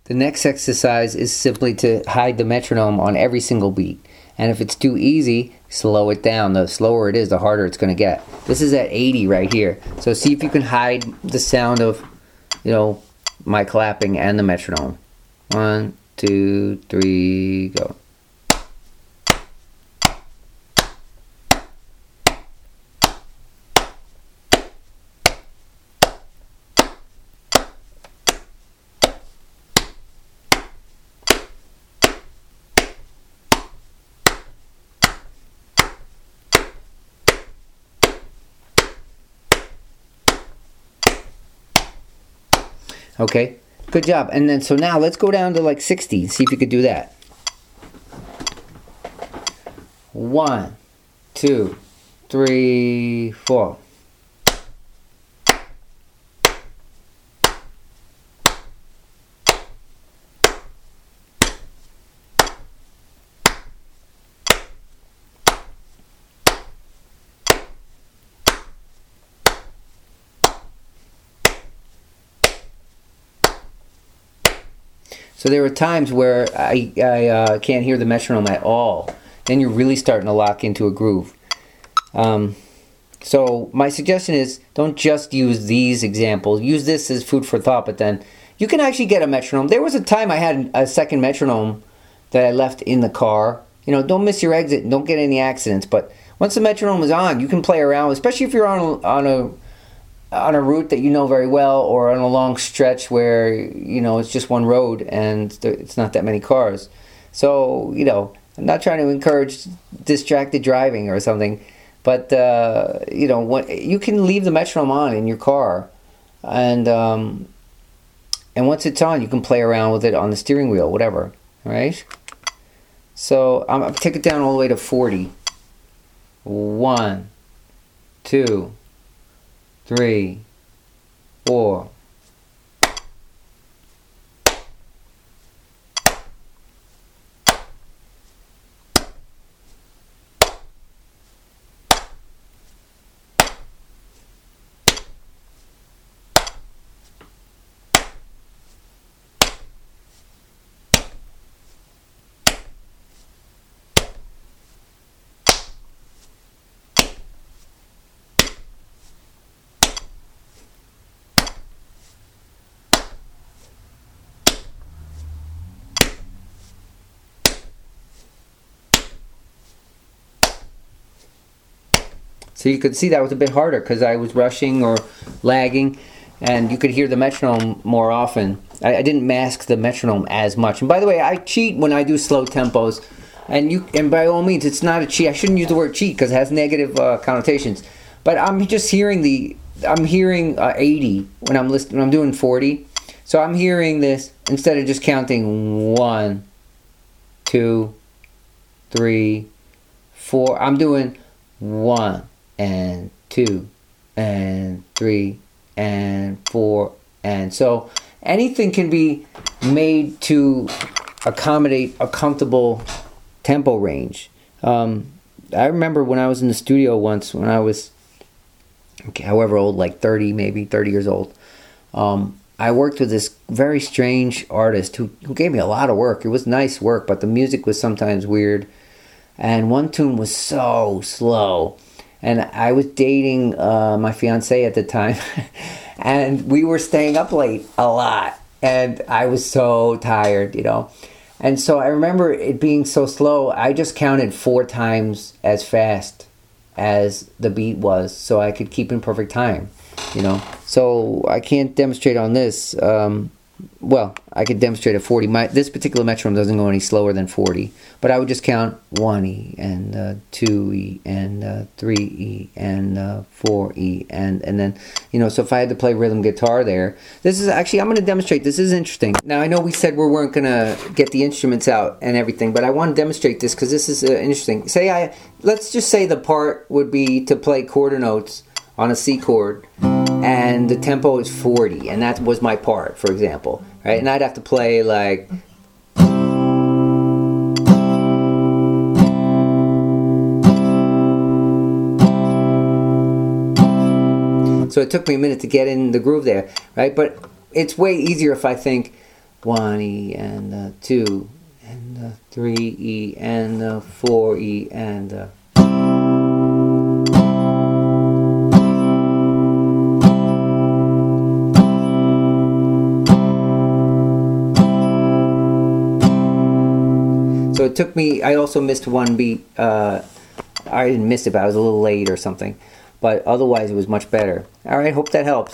The next exercise is simply to hide the metronome on every single beat. And if it's too easy, slow it down. The slower it is, the harder it's going to get. This is at 80 right here. So see if you can hide the sound of, my clapping and the metronome. 1, 2, 3, go. Okay, good job. And then, so now let's go down to like 60. See if you could do that. 1, 2, 3, 4. So there are times where I can't hear the metronome at all. Then you're really starting to lock into a groove. So my suggestion is don't just use these examples. Use this as food for thought, but then you can actually get a metronome. There was a time I had a second metronome that I left in the car. Don't miss your exit. Don't get any accidents. But once the metronome is on, you can play around, especially if you're on a route that you know very well, or on a long stretch where it's just one road and it's not that many cars. So I'm not trying to encourage distracted driving or something, but you can leave the metronome on in your car, and once it's on, you can play around with it on the steering wheel, whatever. All right. So I'm gonna take it down all the way to 40. 1, 2, 3, 4. So you could see that was a bit harder because I was rushing or lagging, and you could hear the metronome more often. I didn't mask the metronome as much. And by the way, I cheat when I do slow tempos, and by all means, it's not a cheat. I shouldn't use the word cheat because it has negative connotations. But I'm just hearing 80 when I'm doing 40. So I'm hearing this instead of just counting 1, 2, 3, 4. I'm doing 1 and 2 and 3 and 4, and so anything can be made to accommodate a comfortable tempo range. I remember when I was in the studio once, when I was however old, like 30 years old, I worked with this very strange artist who gave me a lot of work. It was nice work, but the music was sometimes weird, and one tune was so slow. And I was dating my fiancée at the time, and we were staying up late a lot, and I was so tired, And so I remember it being so slow, I just counted 4 times as fast as the beat was, so I could keep in perfect time, So I can't demonstrate on this. I could demonstrate at 40. This particular metronome doesn't go any slower than 40, but I would just count 1E and 2E and 3E and 4E and then so if I had to play rhythm guitar there, this is actually, I'm going to demonstrate. This is interesting. Now I know we said we weren't going to get the instruments out and everything, but I want to demonstrate this because this is interesting. Let's just say the part would be to play quarter notes on a C chord, and the tempo is 40, and that was my part, for example, right? And I'd have to play like, so it took me a minute to get in the groove there, right? But it's way easier if I think 1E and the 2 and the 3E and the 4E and the... So it took me, I also missed one beat. I didn't miss it, but I was a little late or something. But otherwise it was much better. Alright, hope that helps.